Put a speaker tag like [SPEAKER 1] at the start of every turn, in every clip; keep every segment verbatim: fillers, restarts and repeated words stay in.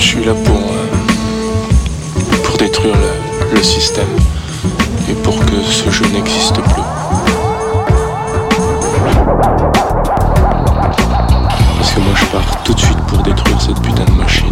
[SPEAKER 1] suis là pour, euh, pour détruire le, le système et pour que ce jeu n'existe plus. Parce que moi je pars tout de suite pour détruire cette putain de machine.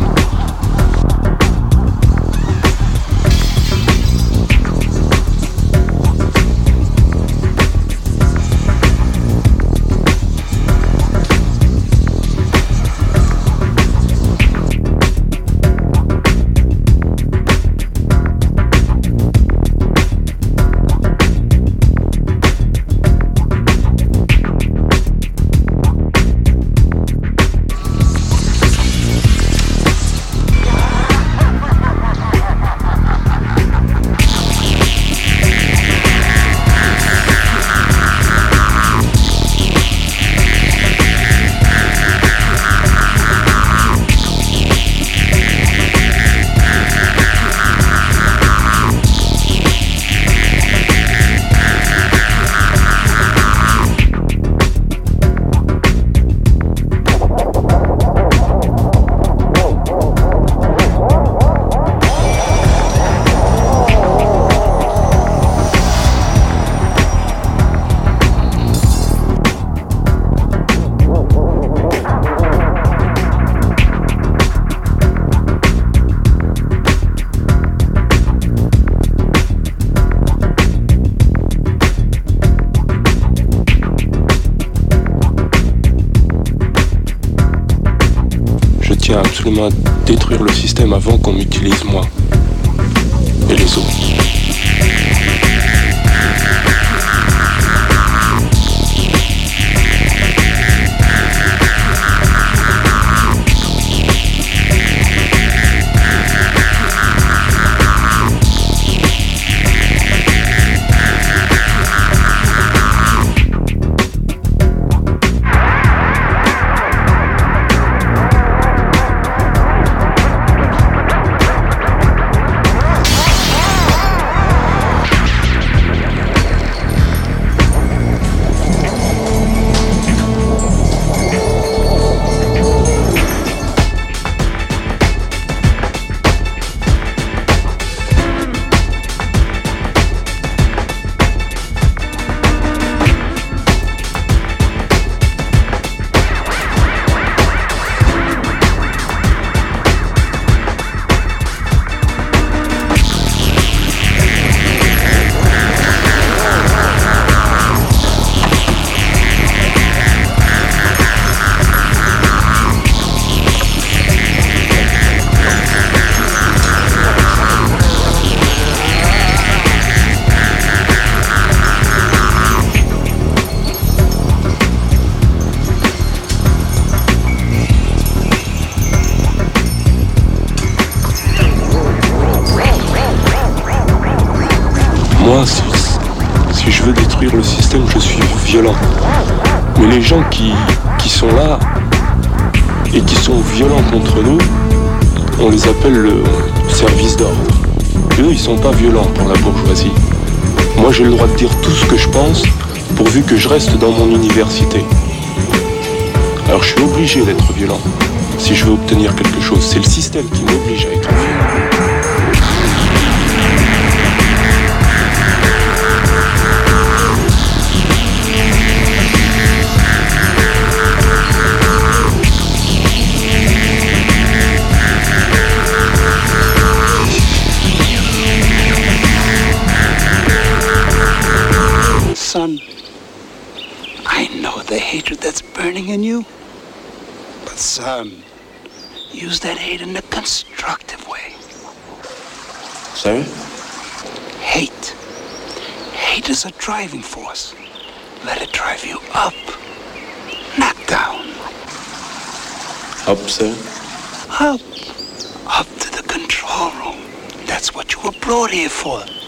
[SPEAKER 1] Absolument détruire le système avant qu'on m'utilise moi et les autres. Moi, si, si je veux détruire le système, je suis violent. Mais les gens qui, qui sont là et qui sont violents contre nous, on les appelle le service d'ordre. Eux, ils sont pas violents pour la bourgeoisie. Moi, j'ai le droit de dire tout ce que je pense, pourvu que je reste dans mon université. Alors, je suis obligé d'être violent si je veux obtenir quelque chose. C'est le système qui m'oblige à être violent.
[SPEAKER 2] Son, I know the hatred that's burning in you, but son, use that hate in a constructive way.
[SPEAKER 1] Sorry?
[SPEAKER 2] Hate. Hate is a driving force. Let it drive you up, not down.
[SPEAKER 1] Up, sir?
[SPEAKER 2] Up. Up to the control room. That's what you were brought here for.